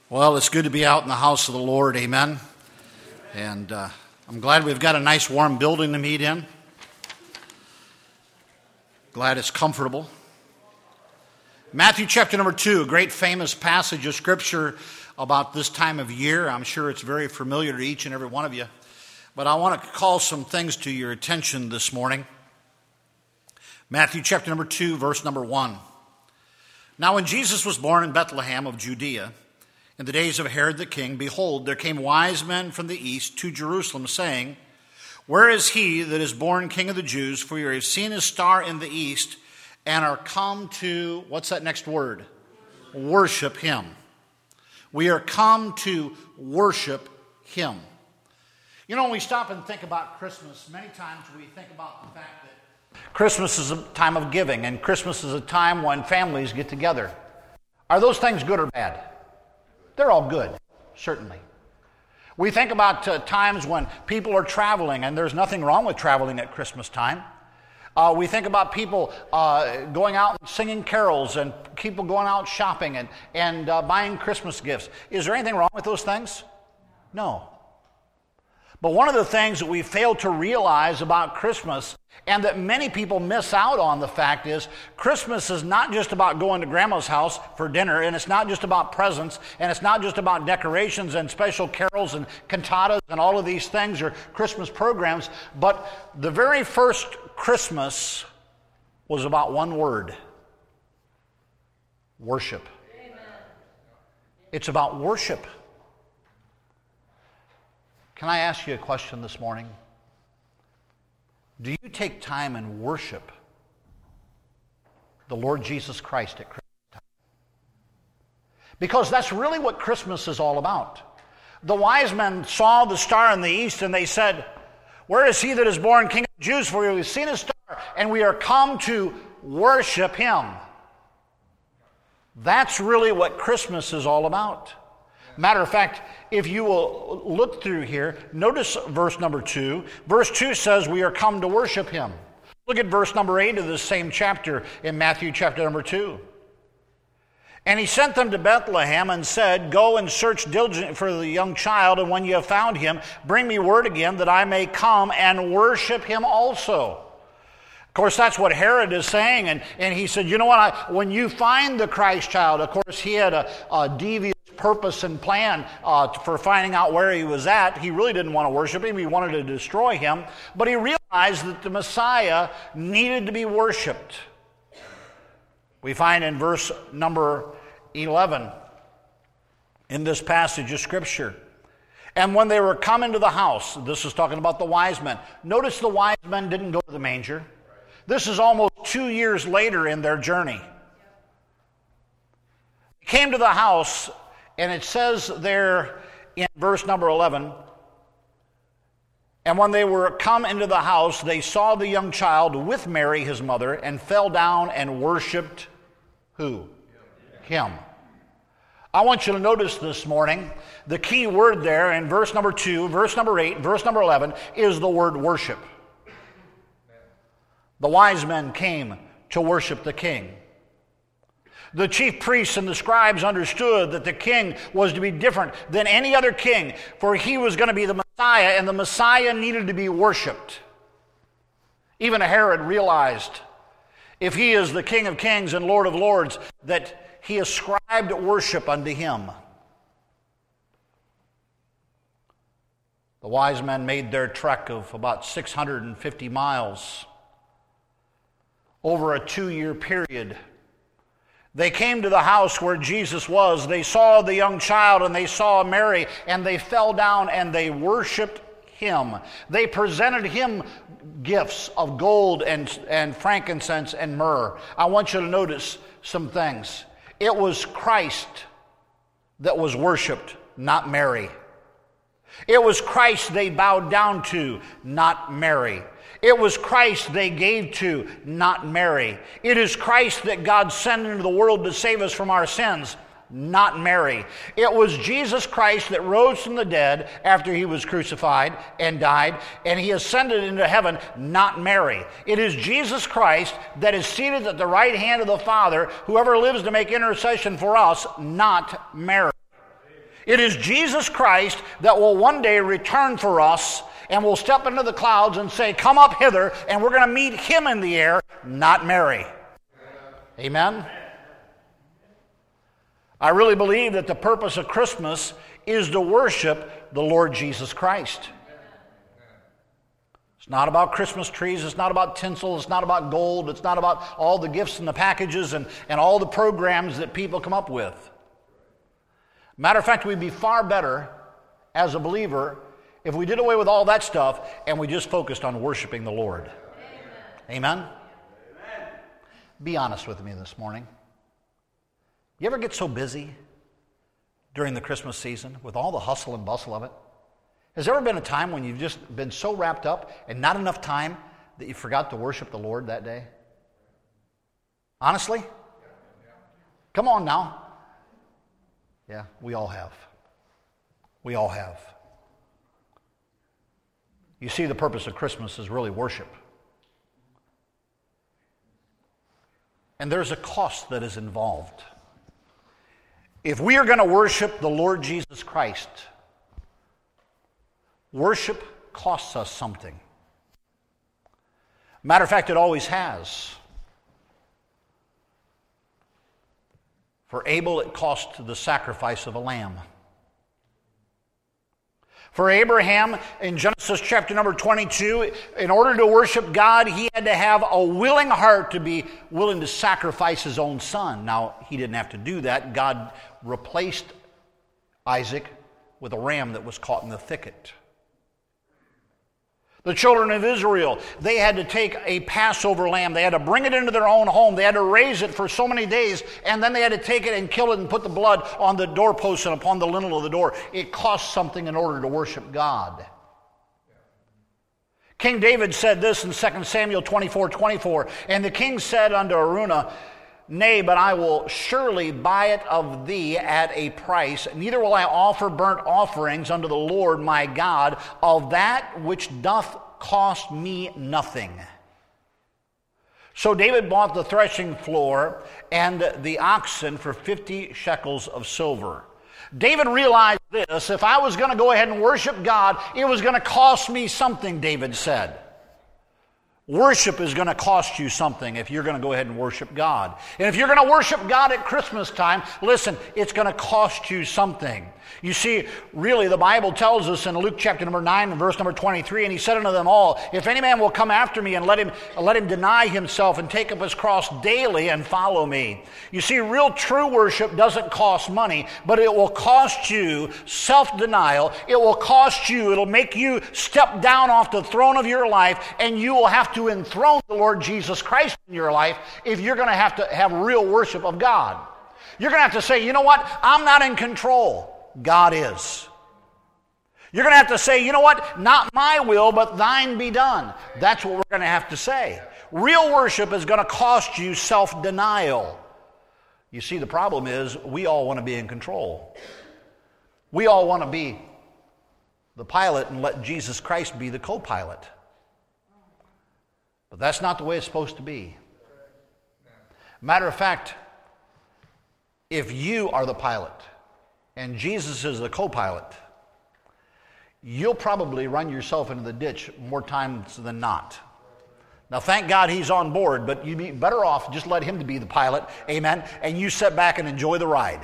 Well, it's good to be out in the house of the Lord, amen. And I'm glad we've got a nice warm building to meet in. Glad it's comfortable. Matthew chapter number 2, a great famous passage of Scripture about this time of year. I'm sure it's very familiar to each and every one of you. But I want to call some things to your attention this morning. Matthew chapter number 2, verse number 1. Now when Jesus was born in Bethlehem of Judea, in the days of Herod the king, behold, there came wise men from the east to Jerusalem, saying, Where is he that is born King of the Jews? For you have seen his star in the east, and are come to, what's that next word? Worship him. We are come to worship him. You know, when we stop and think about Christmas, many times we think about the fact that Christmas is a time of giving, and Christmas is a time when families get together. Are those things good or bad? They're all good, certainly. We think about times when people are traveling, and there's nothing wrong with traveling at Christmas time. We think about people going out and singing carols, and people going out shopping and buying Christmas gifts. Is there anything wrong with those things? No. But one of the things that we fail to realize about Christmas, and that many people miss out on the fact is, Christmas is not just about going to grandma's house for dinner, and it's not just about presents, and it's not just about decorations and special carols and cantatas and all of these things or Christmas programs, but the very first Christmas was about one word: worship. Amen. It's about worship. Can I ask you a question this morning? Do you take time and worship the Lord Jesus Christ at Christmas time? Because that's really what Christmas is all about. The wise men saw the star in the east, and they said, Where is he that is born King of the Jews? For we have seen his star, and we are come to worship him. That's really what Christmas is all about. Matter of fact, if you will look through here, notice verse number 2. Verse 2 says we are come to worship him. Look at verse number 8 of this same chapter in Matthew chapter number 2. And he sent them to Bethlehem and said, Go and search diligently for the young child, and when you have found him, bring me word again that I may come and worship him also. Of course, that's what Herod is saying, and he said, you know what, when you find the Christ child, of course, he had a devious purpose and plan for finding out where he was at. He really didn't want to worship him. He wanted to destroy him. But he realized that the Messiah needed to be worshiped. We find in verse number 11 in this passage of Scripture, and when they were come into the house, this is talking about the wise men. Notice the wise men didn't go to the manger. This is almost 2 years later in their journey. They came to the house, and it says there in verse number 11, And when they were come into the house, they saw the young child with Mary his mother, and fell down and worshipped who? Him. I want you to notice this morning, the key word there in verse number 2, verse number 8, verse number 11 is the word worship. The wise men came to worship the king. The chief priests and the scribes understood that the king was to be different than any other king, for he was going to be the Messiah, and the Messiah needed to be worshiped. Even Herod realized, if he is the King of Kings and Lord of Lords, that he ascribed worship unto him. The wise men made their trek of about 650 miles over a 2-year period. They came to the house where Jesus was. They saw the young child, and they saw Mary, and they fell down and they worshiped him. They presented him gifts of gold and frankincense and myrrh. I want you to notice some things. It was Christ that was worshiped, not Mary. It was Christ they bowed down to, not Mary. It was Christ they gave to, not Mary. It is Christ that God sent into the world to save us from our sins, not Mary. It was Jesus Christ that rose from the dead after he was crucified and died, and he ascended into heaven, not Mary. It is Jesus Christ that is seated at the right hand of the Father, whoever lives to make intercession for us, not Mary. It is Jesus Christ that will one day return for us and will step into the clouds and say, come up hither, and we're going to meet him in the air, not Mary. Amen? I really believe that the purpose of Christmas is to worship the Lord Jesus Christ. It's not about Christmas trees. It's not about tinsel. It's not about gold. It's not about all the gifts and the packages and all the programs that people come up with. Matter of fact, we'd be far better as a believer if we did away with all that stuff and we just focused on worshiping the Lord. Amen? Amen? Be honest with me this morning. You ever get so busy during the Christmas season with all the hustle and bustle of it? Has there ever been a time when you've just been so wrapped up and not enough time that you forgot to worship the Lord that day? Honestly? Come on now. Yeah, we all have. We all have. You see, the purpose of Christmas is really worship. And there's a cost that is involved. If we are going to worship the Lord Jesus Christ, worship costs us something. Matter of fact, it always has. For Abel, it cost the sacrifice of a lamb. For Abraham, in Genesis chapter number 22, in order to worship God, he had to have a willing heart to be willing to sacrifice his own son. Now, he didn't have to do that. God replaced Isaac with a ram that was caught in the thicket. The children of Israel, they had to take a Passover lamb. They had to bring it into their own home. They had to raise it for so many days, and then they had to take it and kill it and put the blood on the doorpost and upon the lintel of the door. It cost something in order to worship God. King David said this in 2 Samuel 24:24, and the king said unto Araunah, Nay, but I will surely buy it of thee at a price, neither will I offer burnt offerings unto the Lord my God of that which doth cost me nothing. So David bought the threshing floor and the oxen for 50 shekels of silver. David realized this: if I was going to go ahead and worship God, it was going to cost me something, David said. Worship is going to cost you something if you're going to go ahead and worship God. And if you're going to worship God at Christmas time, listen, it's going to cost you something. You see, really, the Bible tells us in Luke chapter number 9 and verse number 23, and he said unto them all, If any man will come after me, and let him deny himself and take up his cross daily and follow me. You see, real true worship doesn't cost money, but it will cost you self-denial. It will cost you, it'll make you step down off the throne of your life, and you will have to enthrone the Lord Jesus Christ in your life if you're going to have real worship of God. You're going to have to say, you know what? I'm not in control. God is. You're going to have to say, you know what? Not my will, but thine be done. That's what we're going to have to say. Real worship is going to cost you self-denial. You see, the problem is we all want to be in control. We all want to be the pilot and let Jesus Christ be the co-pilot. But that's not the way it's supposed to be. Matter of fact, if you are the pilot and Jesus is the co-pilot, you'll probably run yourself into the ditch more times than not. Now, thank God he's on board, but you'd be better off just let him to be the pilot, amen, and you sit back and enjoy the ride.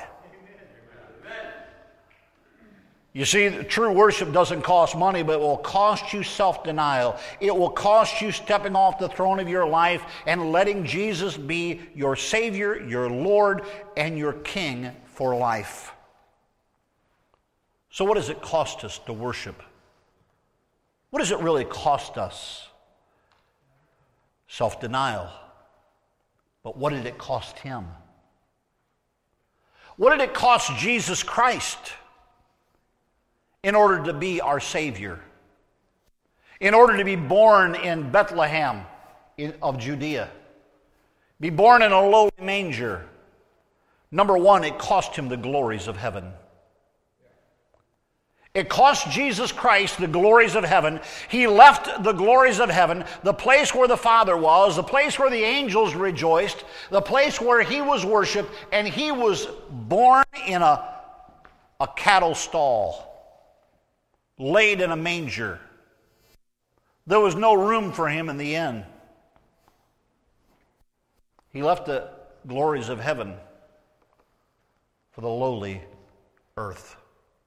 You see, true worship doesn't cost money, but it will cost you self-denial. It will cost you stepping off the throne of your life and letting Jesus be your Savior, your Lord, and your King for life. So what does it cost us to worship? What does it really cost us? Self-denial. But what did it cost him? What did it cost Jesus Christ in order to be our Savior? In order to be born in Bethlehem of Judea? Be born in a lowly manger? Number one, it cost him the glories of heaven. It cost Jesus Christ the glories of heaven. He left the glories of heaven, the place where the Father was, the place where the angels rejoiced, the place where he was worshiped, and he was born in a a cattle stall, laid in a manger. There was no room for him in the inn. He left the glories of heaven for the lowly earth.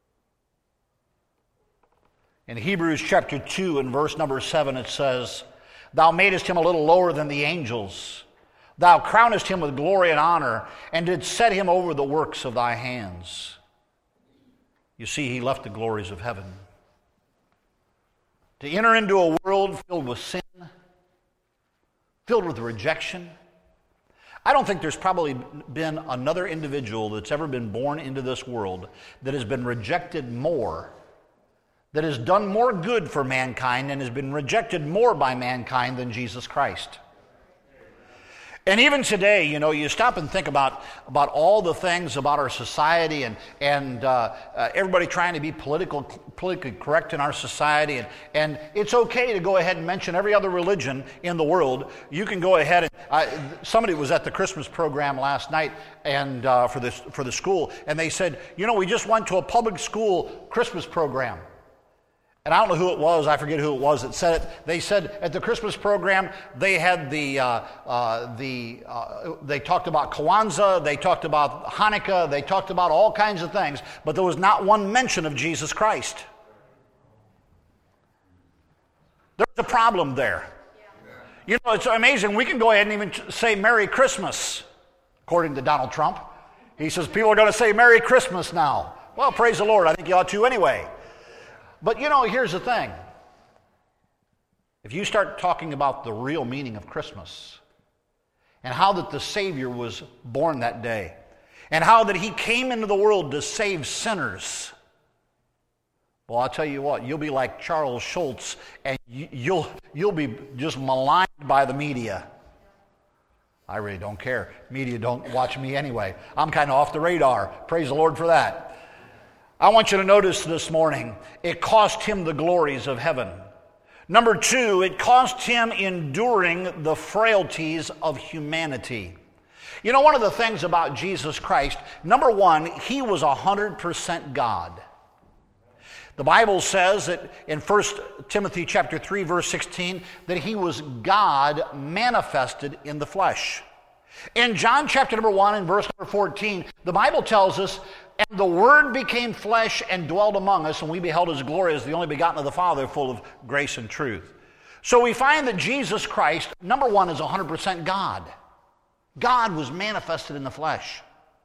In Hebrews chapter 2 and verse number 7 it says, Thou madest him a little lower than the angels. Thou crownest him with glory and honor, and didst set him over the works of thy hands. You see, he left the glories of heaven to enter into a world filled with sin, filled with rejection. I don't think there's probably been another individual that's ever been born into this world that has been rejected more, that has done more good for mankind and has been rejected more by mankind than Jesus Christ. And even today, you stop and think about all the things about our society and everybody trying to be politically correct in our society. And it's okay to go ahead and mention every other religion in the world. You can go ahead and somebody was at the Christmas program last night and for the school, and they said, we just went to a public school Christmas program. And I don't know who it was, I forget who it was that said it. They said at the Christmas program, they had they talked about Kwanzaa, they talked about Hanukkah, they talked about all kinds of things, but there was not one mention of Jesus Christ. There's a problem there. It's amazing. We can go ahead and even say Merry Christmas, according to Donald Trump. He says people are going to say Merry Christmas now. Well, praise the Lord. I think you ought to anyway. But here's the thing. If you start talking about the real meaning of Christmas and how that the Savior was born that day and how that he came into the world to save sinners, well, I'll tell you what, you'll be like Charles Schultz and you'll be just maligned by the media. I really don't care. Media don't watch me anyway. I'm kind of off the radar. Praise the Lord for that. I want you to notice this morning, it cost him the glories of heaven. Number 2, it cost him enduring the frailties of humanity. One of the things about Jesus Christ, number 1, he was 100% God. The Bible says that in 1 Timothy chapter 3, verse 16, that he was God manifested in the flesh. In John chapter number 1 and verse number 14, the Bible tells us, And the Word became flesh and dwelt among us, and we beheld his glory as the only begotten of the Father, full of grace and truth. So we find that Jesus Christ, number 1, is 100% God. God was manifested in the flesh.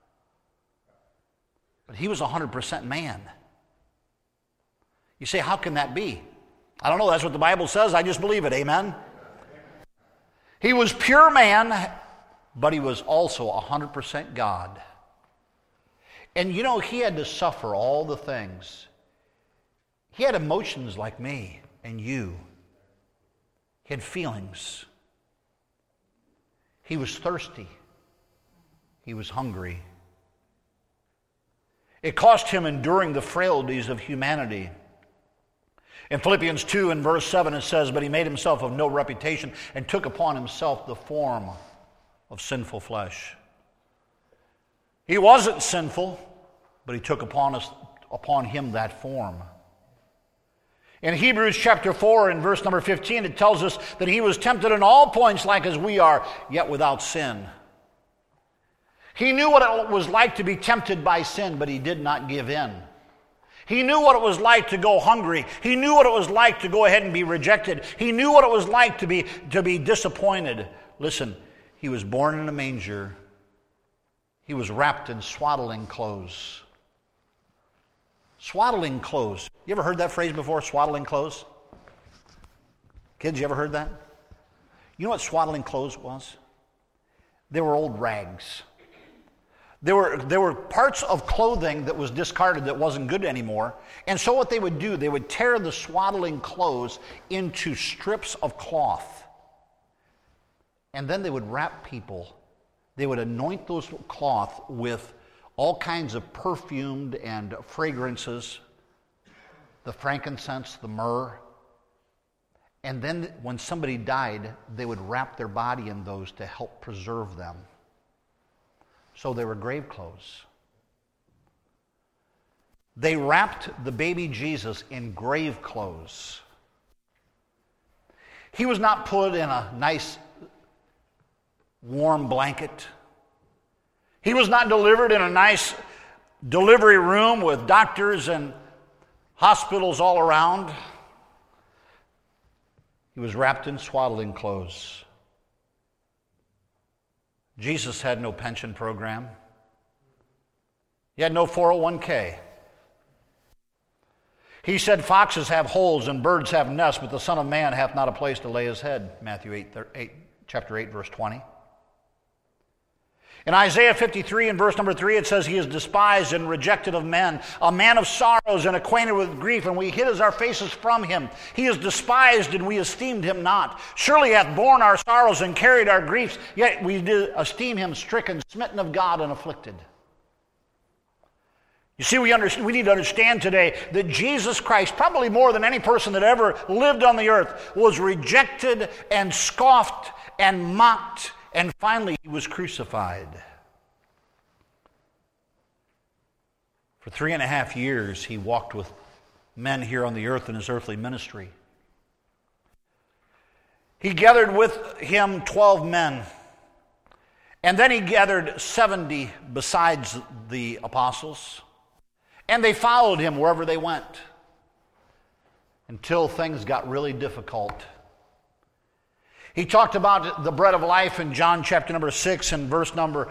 But he was 100% man. You say, how can that be? I don't know, that's what the Bible says. I just believe it, amen? He was pure man, but he was also 100% God. And he had to suffer all the things. He had emotions like me and you. He had feelings. He was thirsty. He was hungry. It cost him enduring the frailties of humanity. In Philippians 2 and verse 7 it says, But he made himself of no reputation and took upon himself the form of sinful flesh. He wasn't sinful, but he took upon him that form. In Hebrews chapter 4 and verse number 15, it tells us that he was tempted in all points like as we are, yet without sin. He knew what it was like to be tempted by sin, but he did not give in. He knew what it was like to go hungry. He knew what it was like to go ahead and be rejected. He knew what it was like to be disappointed. Listen, he was born in a manger. He was wrapped in swaddling clothes. Swaddling clothes. You ever heard that phrase before, swaddling clothes? Kids, you ever heard that? You know what swaddling clothes was? They were old rags. There were parts of clothing that was discarded that wasn't good anymore. And so what they would do, they would tear the swaddling clothes into strips of cloth. And then they would wrap people. They would anoint those cloth with all kinds of perfumed and fragrances, the frankincense, the myrrh. And then when somebody died, they would wrap their body in those to help preserve them. So they were grave clothes. They wrapped the baby Jesus in grave clothes. He was not put in a nice warm blanket. He was not delivered in a nice delivery room with doctors and hospitals all around. He was wrapped in swaddling clothes. Jesus had no pension program. He had no 401k. He said, foxes have holes and birds have nests, but the Son of Man hath not a place to lay his head. Matthew chapter 8, verse 20. In Isaiah 53 and verse number 3, it says, he is despised and rejected of men, a man of sorrows and acquainted with grief, and we hid our faces from him. He is despised, and we esteemed him not. Surely he hath borne our sorrows and carried our griefs, yet we did esteem him stricken, smitten of God, and afflicted. You see, we need to understand today that Jesus Christ, probably more than any person that ever lived on the earth, was rejected and scoffed and mocked, and finally he was crucified. For 3.5 years he walked with men here on the earth in his earthly ministry. He gathered with him 12 men, and then he gathered 70 besides the apostles. And they followed him wherever they went until things got really difficult. He talked about the bread of life in John chapter number 6 and verse number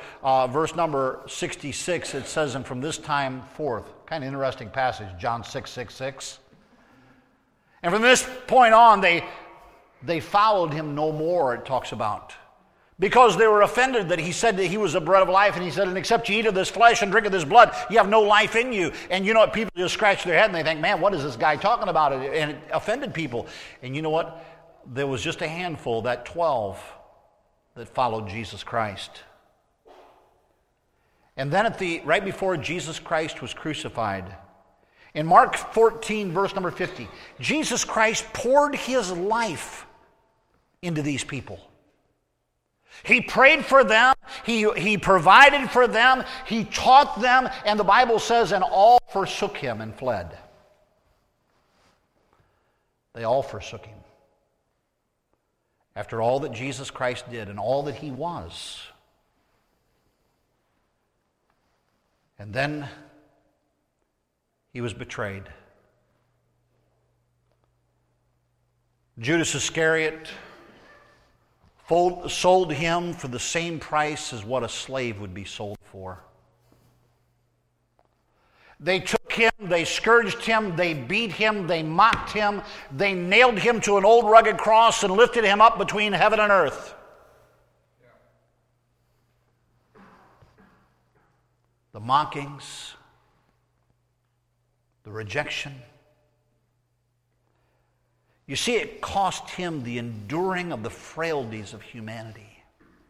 66. It says, and from this time forth, kind of interesting passage, John 6:66. And from this point on, they followed him no more, it talks about. Because they were offended that he said that he was the bread of life, and he said, and except you eat of this flesh and drink of this blood, you have no life in you. And you know what? People just scratch their head and they think, man, what is this guy talking about? And it offended people. And you know what? There was just a handful, that 12, that followed Jesus Christ. And then right before Jesus Christ was crucified, in Mark 14, verse number 50, Jesus Christ poured his life into these people. He prayed for them, he provided for them, he taught them, and the Bible says, and all forsook him and fled. They all forsook him. After all that Jesus Christ did and all that he was. And then he was betrayed. Judas Iscariot sold him for the same price as what a slave would be sold for. They took him, they scourged him, they beat him, they mocked him, they nailed him to an old rugged cross and lifted him up between heaven and earth. The mockings, the rejection. You see, it cost him the enduring of the frailties of humanity.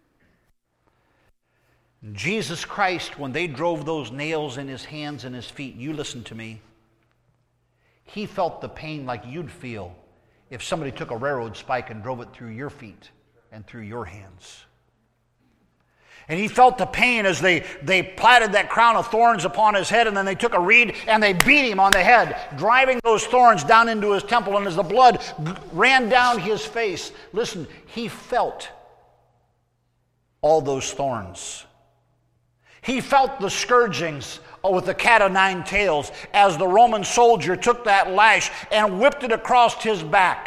Jesus Christ, when they drove those nails in his hands and his feet, you listen to me, he felt the pain like you'd feel if somebody took a railroad spike and drove it through your feet and through your hands. And he felt the pain as they platted that crown of thorns upon his head, and then they took a reed and they beat him on the head, driving those thorns down into his temple, and as the blood ran down his face, listen, he felt all those thorns. He felt the scourgings with the cat of nine tails as the Roman soldier took that lash and whipped it across his back.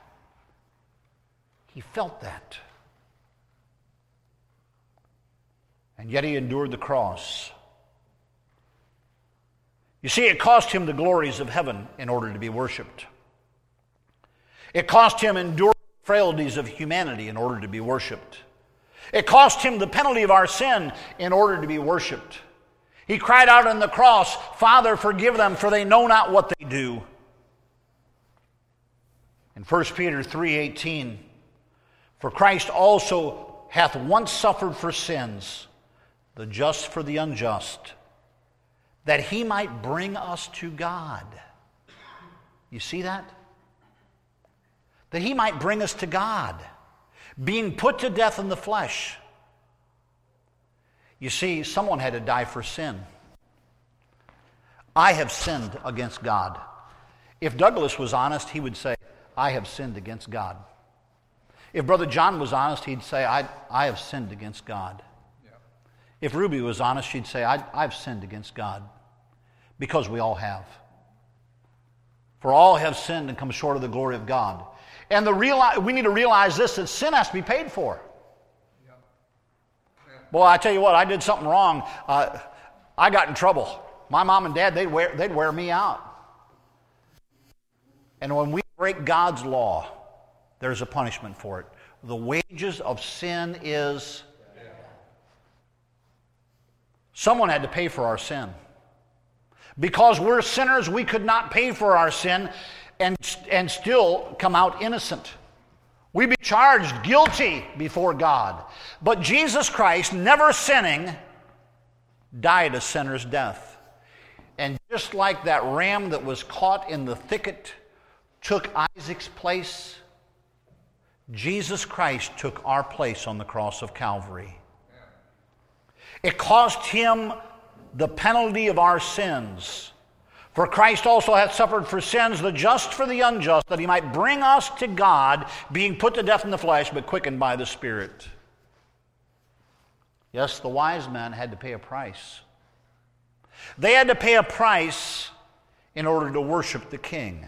He felt that. And yet he endured the cross. You see, it cost him the glories of heaven in order to be worshiped. It cost him enduring the frailties of humanity in order to be worshiped. It cost him the penalty of our sin in order to be worshiped. He cried out on the cross, Father, forgive them, for they know not what they do. In 1 Peter 3:18, for Christ also hath once suffered for sins, the just for the unjust, that he might bring us to God. You see that? That he might bring us to God, being put to death in the flesh. You see, someone had to die for sin. I have sinned against God. If Douglas was honest, he would say, I have sinned against God. If Brother John was honest, he'd say, I have sinned against God. Yeah. If Ruby was honest, she'd say, I've sinned against God. Because we all have. For all have sinned and come short of the glory of God. And we need to realize this, that sin has to be paid for. Yeah. Yeah. Boy, I tell you what, I did something wrong. I got in trouble. My mom and dad, they'd wear me out. And when we break God's law, there's a punishment for it. The wages of sin is... Someone had to pay for our sin. Because we're sinners, we could not pay for our sin and still come out innocent. We'd be charged guilty before God. But Jesus Christ, never sinning, died a sinner's death. And just like that ram that was caught in the thicket took Isaac's place, Jesus Christ took our place on the cross of Calvary. It cost him the penalty of our sins. For Christ also hath suffered for sins, the just for the unjust, that he might bring us to God, being put to death in the flesh, but quickened by the Spirit. Yes, the wise men had to pay a price. They had to pay a price in order to worship the King.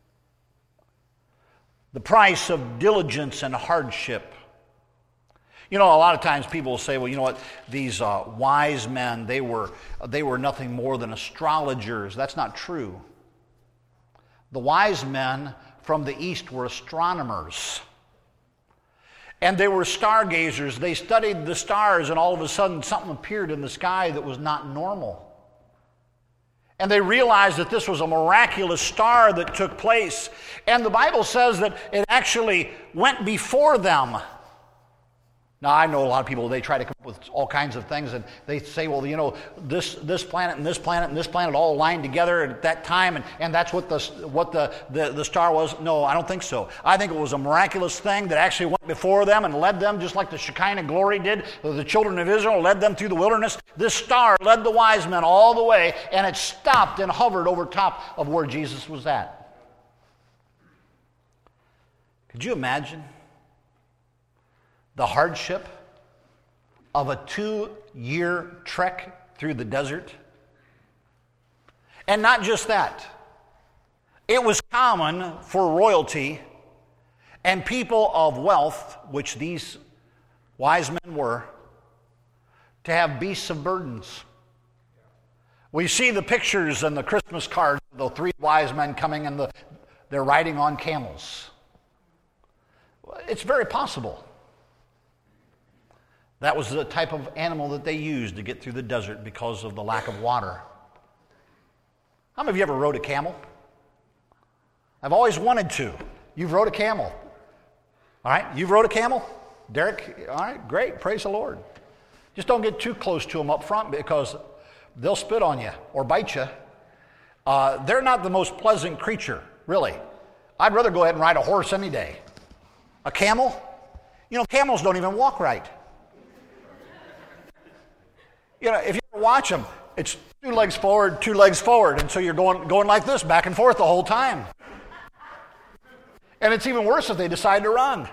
The price of diligence and hardship. You know, a lot of times people will say, well, you know what, these wise men, they were nothing more than astrologers. That's not true. The wise men from the east were astronomers. And they were stargazers. They studied the stars, and all of a sudden something appeared in the sky that was not normal. And they realized that this was a miraculous star that took place. And the Bible says that it actually went before them. Now, I know a lot of people, they try to come up with all kinds of things, and they say, well, you know, this planet and this planet and this planet all aligned together at that time, and that's what the star was. No, I don't think so. I think it was a miraculous thing that actually went before them and led them, just like the Shekinah glory did. The children of Israel led them through the wilderness. This star led the wise men all the way, and it stopped and hovered over top of where Jesus was at. Could you imagine the hardship of a 2-year trek through the desert? And not just that. It was common for royalty and people of wealth, which these wise men were, to have beasts of burdens. We see the pictures and the Christmas cards of the 3 wise men coming, and they're riding on camels. It's very possible. That was the type of animal that they used to get through the desert because of the lack of water. How many of you ever rode a camel? I've always wanted to. You've rode a camel. All right, you've rode a camel? Derek, all right, great, praise the Lord. Just don't get too close to them up front because they'll spit on you or bite you. They're not the most pleasant creature, really. I'd rather go ahead and ride a horse any day. A camel? You know, camels don't even walk right. You know, if you ever watch them, it's 2 legs forward, 2 legs forward, and so you're going like this, back and forth the whole time. And it's even worse if they decide to run.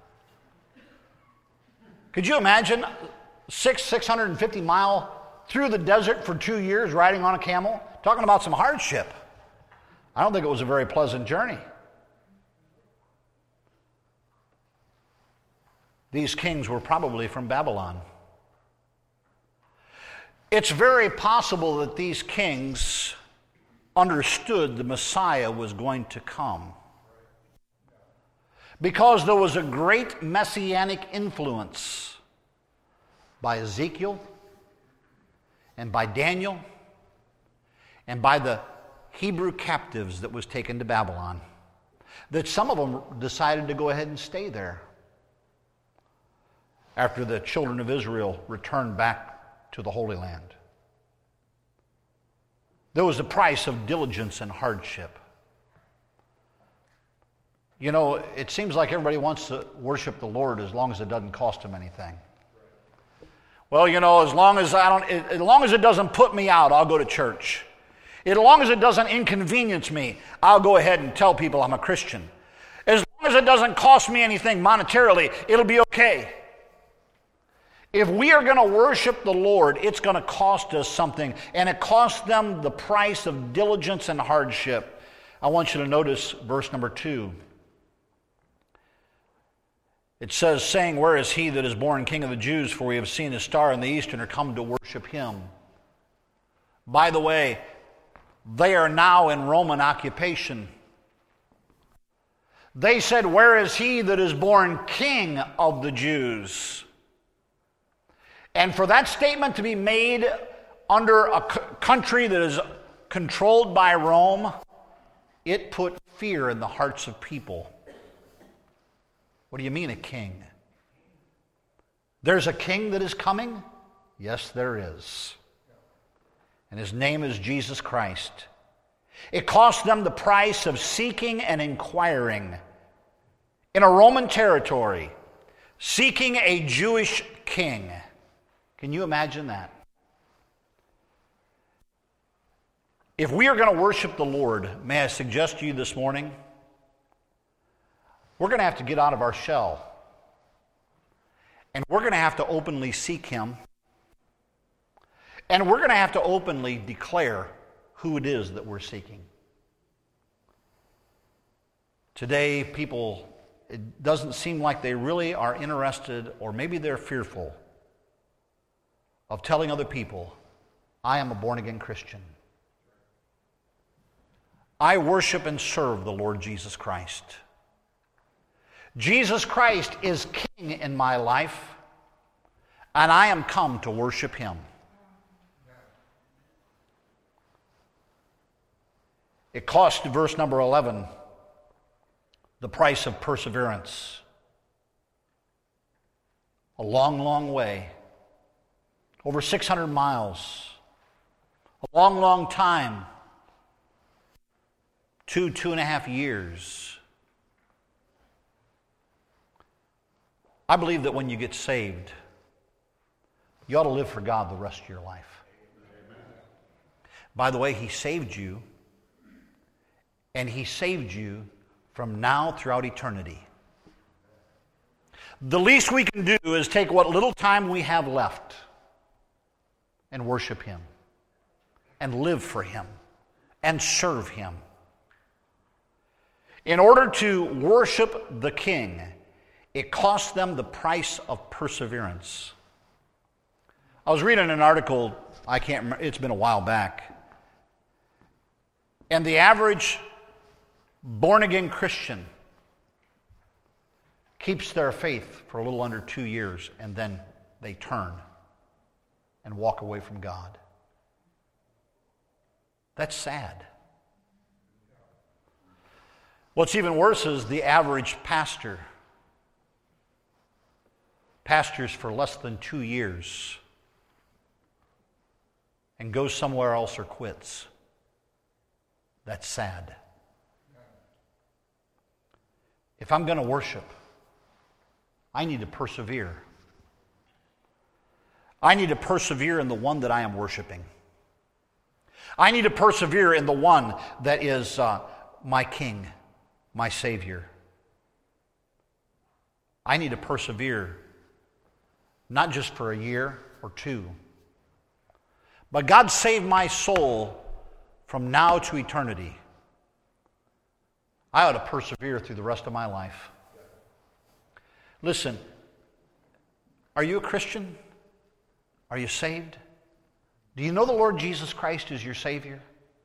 Could you imagine 650 mile through the desert for 2 years riding on a camel? Talking about some hardship. I don't think it was a very pleasant journey. These kings were probably from Babylon. It's very possible that these kings understood the Messiah was going to come, because there was a great messianic influence by Ezekiel and by Daniel and by the Hebrew captives that was taken to Babylon, that some of them decided to go ahead and stay there after the children of Israel returned back to the Holy Land. There was a price of diligence and hardship. You know, it seems like everybody wants to worship the Lord as long as it doesn't cost them anything. Well, you know, as long as it doesn't put me out, I'll go to church. As long as it doesn't inconvenience me, I'll go ahead and tell people I'm a Christian. As long as it doesn't cost me anything monetarily, it'll be okay. If we are going to worship the Lord, it's going to cost us something, and it costs them the price of diligence and hardship. I want you to notice verse number 2. It says, saying, where is he that is born King of the Jews? For we have seen his star in the east and are come to worship him. By the way, they are now in Roman occupation. They said, where is he that is born King of the Jews? And for that statement to be made under a country that is controlled by Rome, it put fear in the hearts of people. What do you mean a king? There's a king that is coming? Yes, there is. And his name is Jesus Christ. It cost them the price of seeking and inquiring in a Roman territory, seeking a Jewish king. Can you imagine that? If we are going to worship the Lord, may I suggest to you this morning, we're going to have to get out of our shell. And we're going to have to openly seek him. And we're going to have to openly declare who it is that we're seeking. Today, people, it doesn't seem like they really are interested, or maybe they're fearful of telling other people, I am a born-again Christian. I worship and serve the Lord Jesus Christ. Jesus Christ is King in my life, and I am come to worship him. It cost, verse number 11, the price of perseverance. A long, long way. Over 600 miles. A long, long time. 2.5 years. I believe that when you get saved, you ought to live for God the rest of your life. Amen. By the way, he saved you, and he saved you from now throughout eternity. The least we can do is take what little time we have left and worship him, and live for him, and serve him. In order to worship the King, it cost them the price of perseverance. I was reading an article, I can't remember, it's been a while back. And the average born-again Christian keeps their faith for a little under 2 years, and then they turn and walk away from God. That's sad. What's even worse is the average pastor pastors for less than 2 years and goes somewhere else or quits. That's sad. If I'm going to worship, I need to persevere. I need to persevere in the one that I am worshiping. I need to persevere in the one that is my King, my Savior. I need to persevere, not just for a year or two, but God saved my soul from now to eternity. I ought to persevere through the rest of my life. Listen, are you a Christian? Are you saved? Do you know the Lord Jesus Christ is your Savior?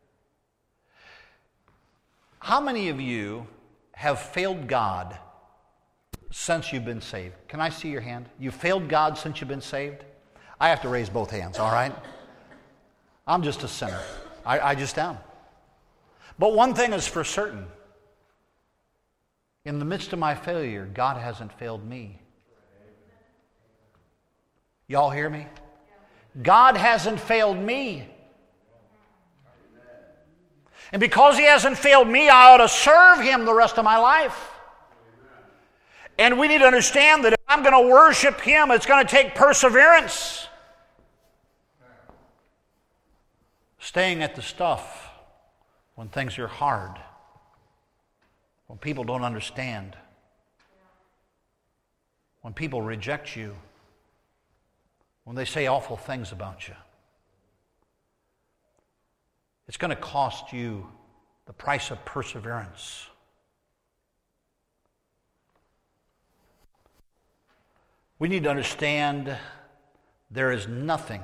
How many of you have failed God since you've been saved? Can I see your hand? You failed God since you've been saved? I have to raise both hands, all right? I'm just a sinner. I just am. But one thing is for certain. In the midst of my failure, God hasn't failed me. Y'all hear me? God hasn't failed me. And because he hasn't failed me, I ought to serve him the rest of my life. And we need to understand that if I'm going to worship him, it's going to take perseverance. Staying at the stuff when things are hard, when people don't understand, when people reject you, when they say awful things about you. It's going to cost you the price of perseverance. We need to understand there is nothing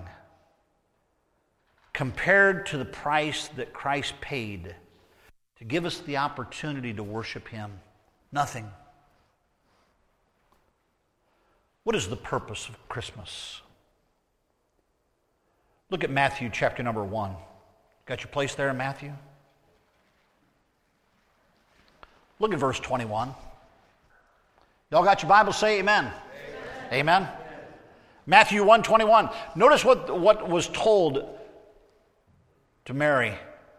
compared to the price that Christ paid to give us the opportunity to worship Him. Nothing. What is the purpose of Christmas? Look at Matthew chapter number 1. Got your place there in Matthew? Look at verse 21. Y'all got your Bible? Say amen. Amen. Amen. Matthew 1:21. Notice what was told to Mary.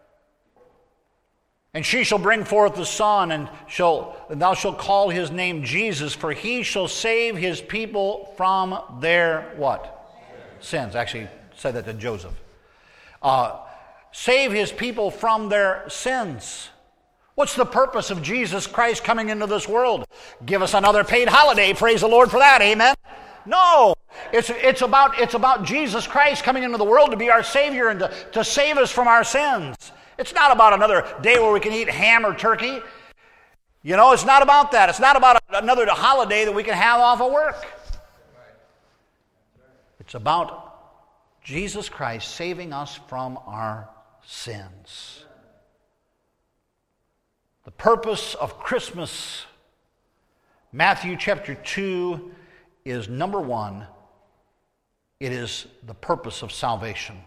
And she shall bring forth the son, and thou shalt call his name Jesus, for he shall save his people from their what? Sins. Actually, said that to Joseph. Save his people from their sins. What's the purpose of Jesus Christ coming into this world? Give us another paid holiday. Praise the Lord for that. Amen. No. It's about Jesus Christ coming into the world to be our Savior and to save us from our sins. It's not about another day where we can eat ham or turkey. You know, it's not about that. It's not about another holiday that we can have off of work. It's about Jesus Christ saving us from our sins. The purpose of Christmas, Matthew chapter 2, is number 1. It is the purpose of salvation.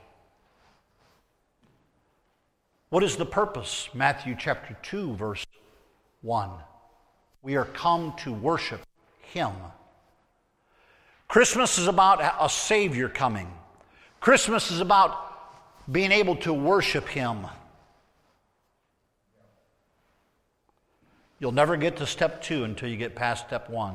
What is the purpose? Matthew chapter 2, verse 1. We are come to worship Him. Christmas is about a Savior coming. Christmas is about being able to worship Him. You'll never get to step 2 until you get past step 1.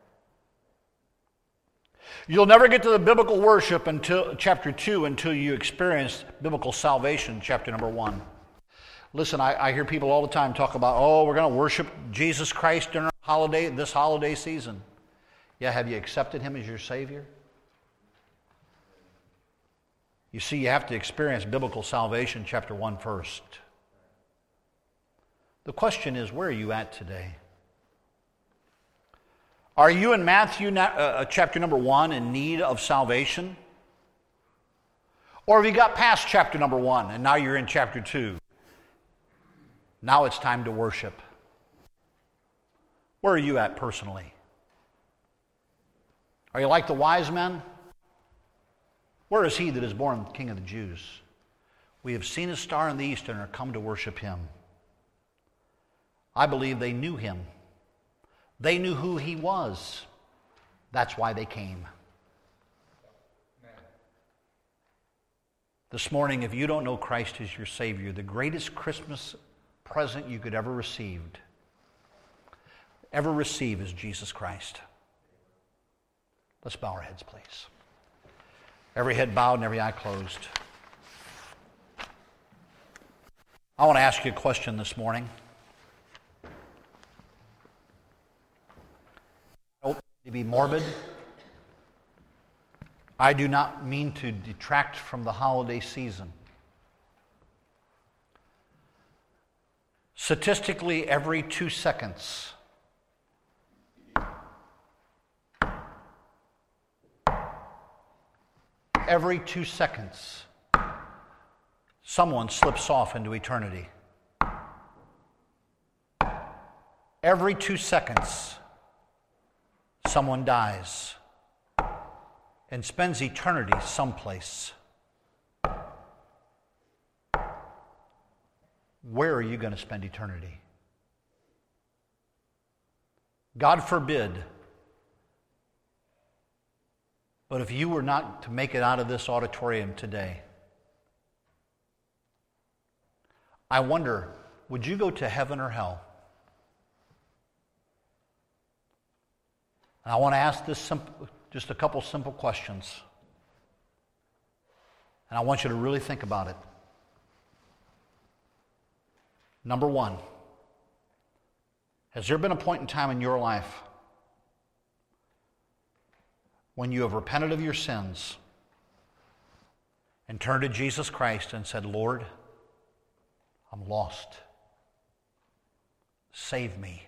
You'll never get to the biblical worship until chapter 2 until you experience biblical salvation, chapter number 1. Listen, I hear people all the time talk about, we're going to worship Jesus Christ during this holiday season. Yeah, have you accepted Him as your Savior? You see, you have to experience biblical salvation, chapter 1 first. The question is, where are you at today? Are you in Matthew chapter number 1 in need of salvation? Or have you got past chapter number 1 and now you're in chapter 2? Now it's time to worship. Where are you at personally? Are you like the wise men? Where is he that is born King of the Jews? We have seen his star in the east and are come to worship him. I believe they knew him. They knew who he was. That's why they came. This morning, if you don't know Christ as your Savior, the greatest Christmas present you could ever receive is Jesus Christ. Let's bow our heads, please. Every head bowed and every eye closed. I want to ask you a question this morning. I don't mean to be morbid. I do not mean to detract from the holiday season. Statistically, every 2 seconds, someone slips off into eternity. Every 2 seconds, someone dies and spends eternity someplace. Where are you going to spend eternity? God forbid. But if you were not to make it out of this auditorium today, I wonder, would you go to heaven or hell? And I want to ask just a couple simple questions. And I want you to really think about it. Number one, has there been a point in time in your life when you have repented of your sins and turned to Jesus Christ and said, Lord, I'm lost. Save me.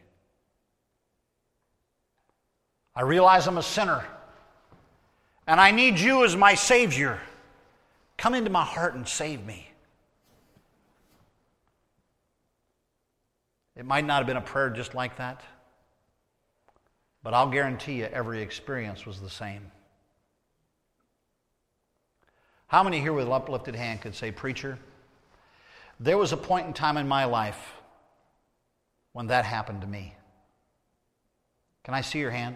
I realize I'm a sinner and I need you as my Savior. Come into my heart and save me. It might not have been a prayer just like that, but I'll guarantee you every experience was the same. How many here with an uplifted hand could say, Preacher, there was a point in time in my life when that happened to me? Can I see your hand?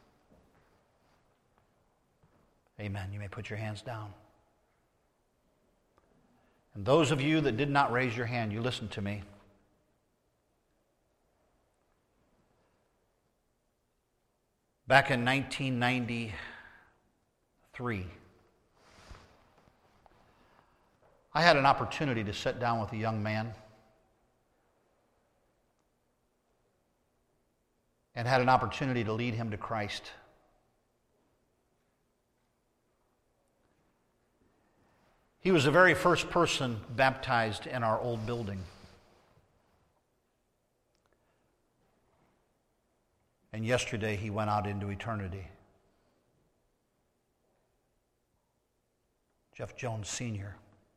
Amen. You may put your hands down. And those of you that did not raise your hand, you listen to me. Back in 1993, I had an opportunity to sit down with a young man and had an opportunity to lead him to Christ. He was the very first person baptized in our old building. And yesterday he went out into eternity. Jeff Jones Sr.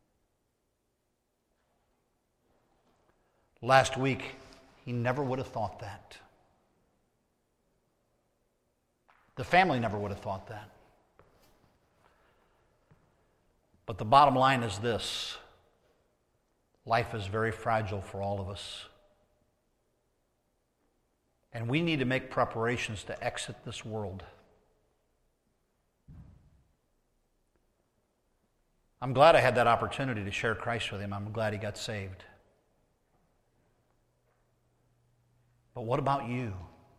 Last week, he never would have thought that. The family never would have thought that. But the bottom line is this: life is very fragile for all of us. And we need to make preparations to exit this world. I'm glad I had that opportunity to share Christ with him. I'm glad he got saved. But what about you?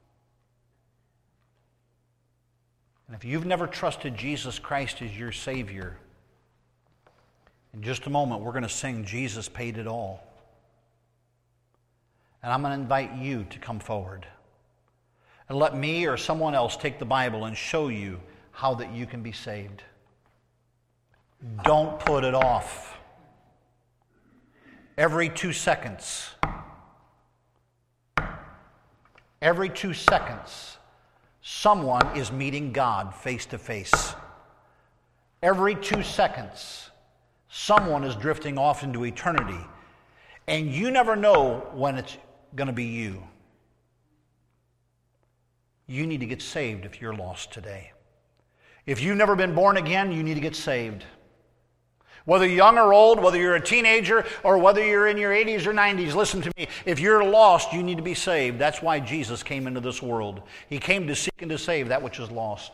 And if you've never trusted Jesus Christ as your Savior, in just a moment we're going to sing Jesus Paid It All. And I'm going to invite you to come forward and let me or someone else take the Bible and show you how that you can be saved. Don't put it off. Every 2 seconds, someone is meeting God face to face. Every 2 seconds, someone is drifting off into eternity. And you never know when it's going to be you. You need to get saved if you're lost today. If you've never been born again, you need to get saved. Whether young or old, whether you're a teenager or whether you're in your 80s or 90s, listen to me. If you're lost, you need to be saved. That's why Jesus came into this world. He came to seek and to save that which is lost.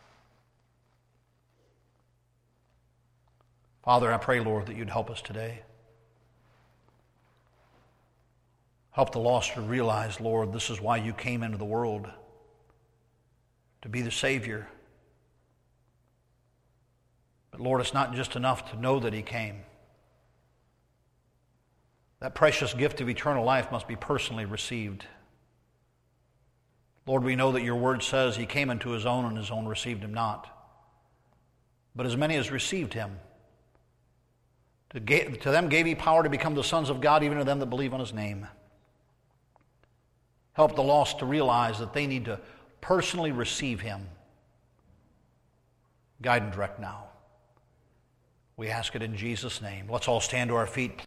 Father, I pray, Lord, that you'd help us today. Help the lost to realize, Lord, this is why you came into the world, to be the Savior. But Lord, it's not just enough to know that he came. That precious gift of eternal life must be personally received. Lord, we know that your word says he came into his own and his own received him not. But as many as received him, to them gave he power to become the sons of God, even to them that believe on his name. Help the lost to realize that they need to personally receive him. Guide and direct now. We ask it in Jesus' name. Let's all stand to our feet.